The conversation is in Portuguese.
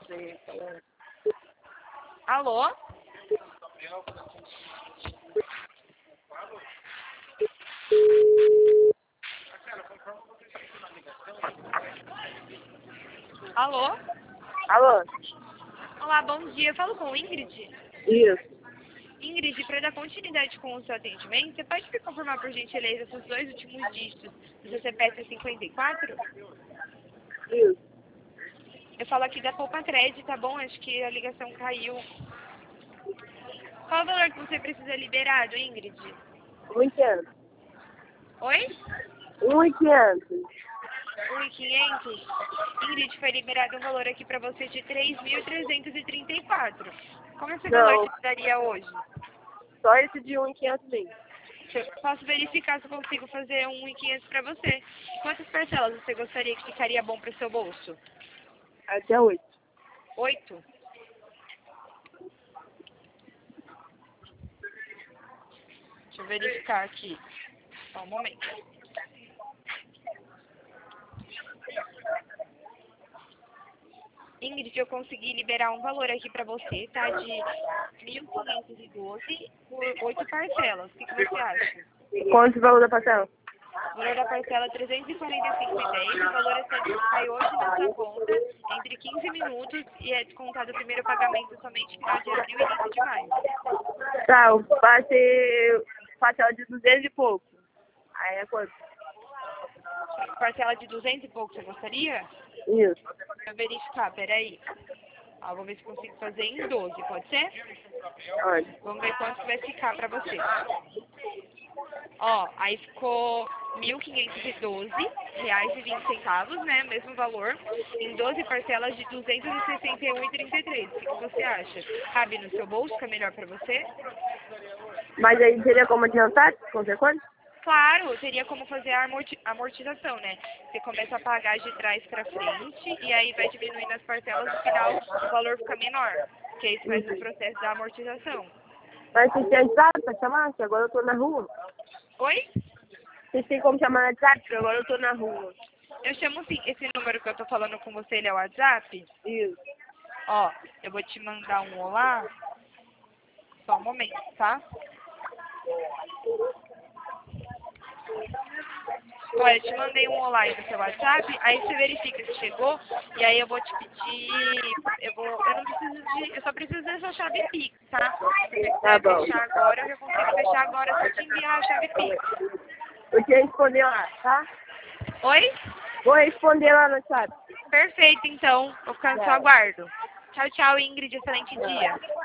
Alô? Alô? Alô? Olá, bom dia. Eu falo com o Ingrid. Isso. Ingrid, para dar continuidade com o seu atendimento, você pode me confirmar por gentileza seus dois últimos dígitos do seu CPF 54? Isso. Eu falo aqui da Poupa-Cred, tá bom? Acho que a ligação caiu. Qual o valor que você precisa liberado, Ingrid? 1.500. Oi? 1.500. 1.500? Ingrid, foi liberado um valor aqui para você de 3.334. Como esse valor te daria hoje? Só esse de 1.500 mesmo. Eu posso verificar se eu consigo fazer 1.500 para você. Quantas parcelas você gostaria que ficaria bom para o seu bolso? Até 8. 8? Deixa eu verificar aqui. Só um momento. Ingrid, eu consegui liberar um valor aqui pra você, tá? De 1.512 por 8 parcelas. O que você acha? Quanto o valor da parcela? O valor da parcela é 345,10. O valor sai hoje na sua conta entre 15 minutos e é descontado o primeiro pagamento somente final de abril e início de maio. Tá, vai ser parcela de 200 e pouco. Aí é quanto? Parcela de 200 e pouco, você gostaria? Isso. Deixa eu verificar, peraí. Ó, vou ver se consigo fazer em 12, pode ser? Olha. Vamos ver quanto que vai ficar pra você. Ó, aí ficou R$1.512,20, né? Mesmo valor, em 12 parcelas de 261,33. O que você acha? Cabe no seu bolso, que é melhor pra você? Mas aí teria como adiantar, qualquer coisa? Claro, teria como fazer a amortização, né? Você começa a pagar de trás pra frente e aí vai diminuindo as parcelas, no final o valor fica menor. Que aí você faz o processo da amortização. Mas vocês têm WhatsApp pra chamar? Que agora eu tô na rua. Oi? Vocês têm como chamar no WhatsApp? Que agora eu tô na rua. Eu chamo sim. Esse número que eu tô falando com você, ele é o WhatsApp? Isso. Ó, eu vou te mandar um olá. Só um momento, tá? Olha, eu te mandei um olá aí no seu WhatsApp, aí você verifica se chegou, e aí eu vou te pedir, eu só preciso dessa chave Pix, tá? Se você Tá quiser bom. fechar agora, eu já consigo fechar agora se eu te enviar a chave Pix. Eu te responder lá, tá? Oi? Vou responder lá no WhatsApp. Perfeito, então. Vou ficar no seu aguardo. Tchau, tchau, Ingrid. Excelente dia.